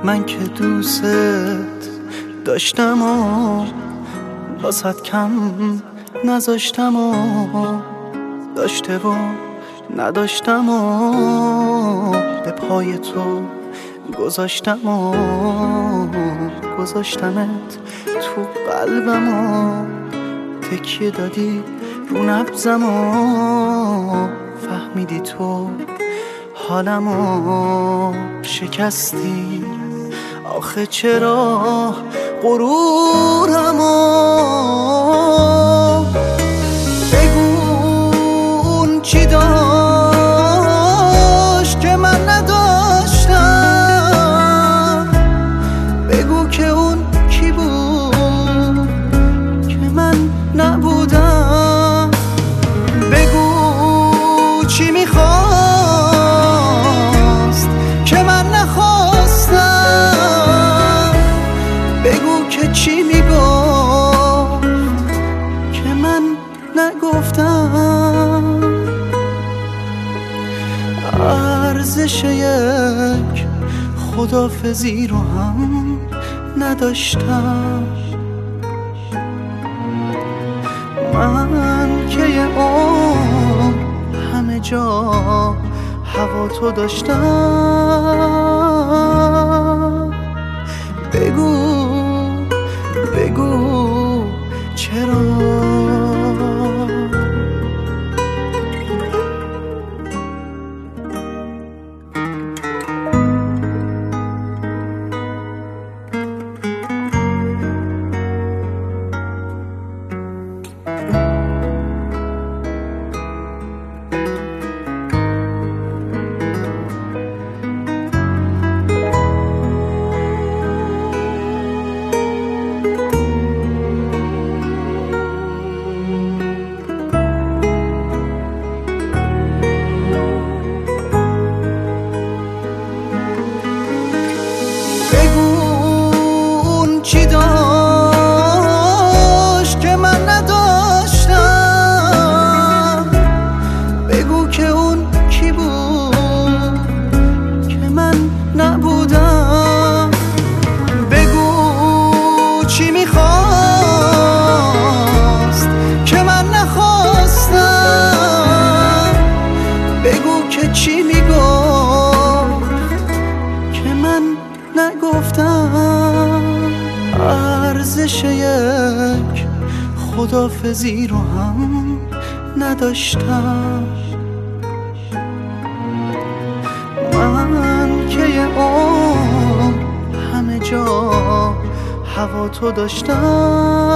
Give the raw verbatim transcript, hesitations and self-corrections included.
من که دوست داشتم و واسد کم نذاشتم و داشته و نداشتم و به پای تو گذاشتم و گذاشتمت تو قلبم و تکیه دادی رو نبزم و فهمیدی تو حالمو شکستی. آخه چرا غرورمو بگون چی داشت که من نداشتم، بگو که اون کی بود که من نبودم، بگو چی میخواست که من نخواستم، بگو که چی میگفت که من نگفتم. ارزش یک خدافزی رو هم نداشتم، من که یه عمر همه جا هوا تو داشتم. بگو بگو چرا. بگون چی داشت که من نداشتم، بگو که اون کی بود که من نبودم، بگو چی میخواست که من نخواستم، بگو که چی میگفت که من نگفتم. ارزش یک خدافزی رو هم نداشتم، من که یه عمر همه جا هوا تو داشتم.